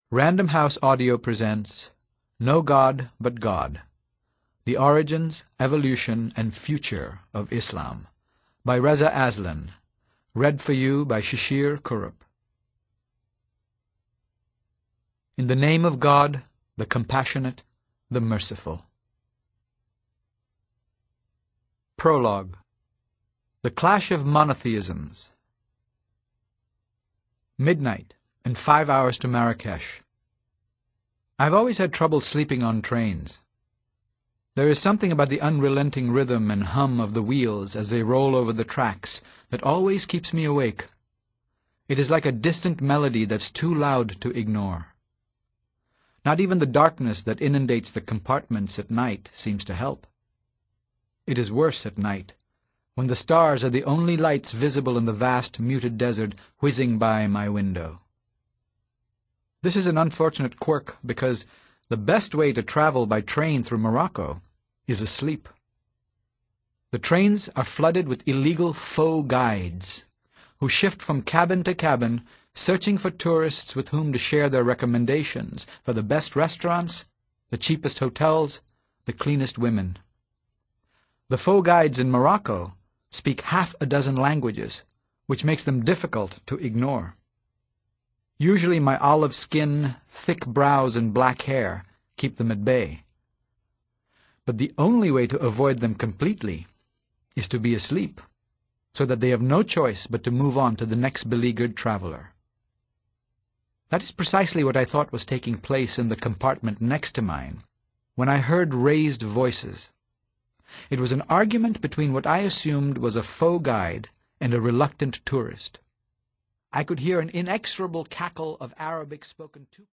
Random House Audio presents No God But God: The Origins, Evolution, and Future of Islam by Reza Aslan. Read for you by Shishir Kurup. In the name of God, the Compassionate, the Merciful. Prologue. The Clash of Monotheisms. Midnight, and 5 hours to Marrakesh. I've always had trouble sleeping on trains. There is something about the unrelenting rhythm and hum of the wheels as they roll over the tracks that always keeps me awake. It is like a distant melody that's too loud to ignore. Not even the darkness that inundates the compartments at night seems to help. It is worse at night, when the stars are the only lights visible in the vast, muted desert whizzing by my window. This is an unfortunate quirk because the best way to travel by train through Morocco is asleep. The trains are flooded with illegal faux guides who shift from cabin to cabin, searching for tourists with whom to share their recommendations for the best restaurants, the cheapest hotels, the cleanest women. The faux guides in Morocco speak half a dozen languages, which makes them difficult to ignore. Usually my olive skin, thick brows, and black hair keep them at bay. But the only way to avoid them completely is to be asleep, so that they have no choice but to move on to the next beleaguered traveler. That is precisely what I thought was taking place in the compartment next to mine, when I heard raised voices. It was an argument between what I assumed was a faux guide and a reluctant tourist. I could hear an inexorable cackle of Arabic spoken to